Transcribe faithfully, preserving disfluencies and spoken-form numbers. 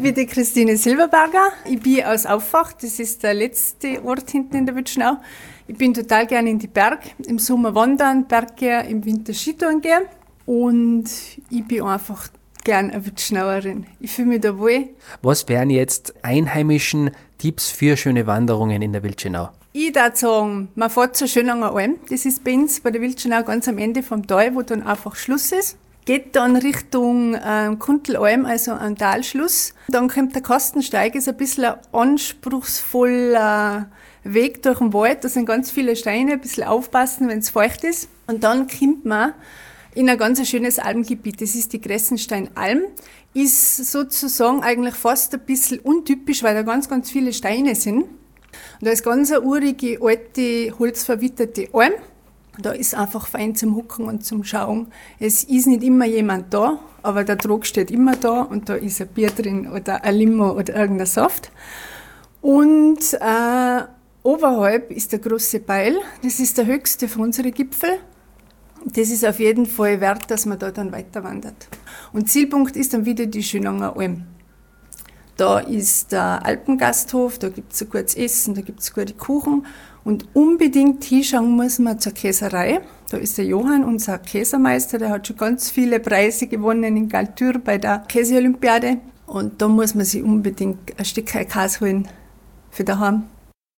bin die Christine Silberberger. Ich bin aus Auffach, das ist der letzte Ort hinten in der Wildschenau. Ich bin total gerne in die Berge, im Sommer wandern, Berggehen, im Winter Skitouren gehen. Und ich bin einfach gern eine Wildschenauerin. Ich fühle mich da wohl. Was wären jetzt einheimischen Tipps für schöne Wanderungen in der Wildschenau? Ich würde sagen, man fährt zur Schönanger Alm. Das ist bei uns bei der Wildschenau ganz am Ende vom Tal, wo dann einfach Schluss ist. Geht dann Richtung ähm, Kuntelalm, also am Talschluss. Dann kommt der Kastensteig, ist ein bisschen ein anspruchsvoller Weg durch den Wald. Da sind ganz viele Steine, ein bisschen aufpassen, wenn es feucht ist. Und dann kommt man in ein ganz schönes Almgebiet. Das ist die Gressensteinalm. Ist sozusagen eigentlich fast ein bisschen untypisch, weil da ganz, ganz viele Steine sind. Und da ist ganz eine urige, alte, holzverwitterte Alm. Da ist einfach fein zum Hucken und zum Schauen. Es ist nicht immer jemand da, aber der Trog steht immer da und da ist ein Bier drin oder ein Limo oder irgendein Saft. Und äh, oberhalb ist der große Beil. Das ist der höchste von unseren Gipfel. Das ist auf jeden Fall wert, dass man da dann weiter wandert. Und Zielpunkt ist dann wieder die Schönanger Alm. Da ist der Alpengasthof, da gibt es ein gutes Essen, da gibt es gute Kuchen. Und unbedingt hinschauen muss man zur Käserei. Da ist der Johann, unser Käsermeister, der hat schon ganz viele Preise gewonnen in Galtür bei der Käseolympiade. Und da muss man sich unbedingt ein Stück Käse holen für daheim.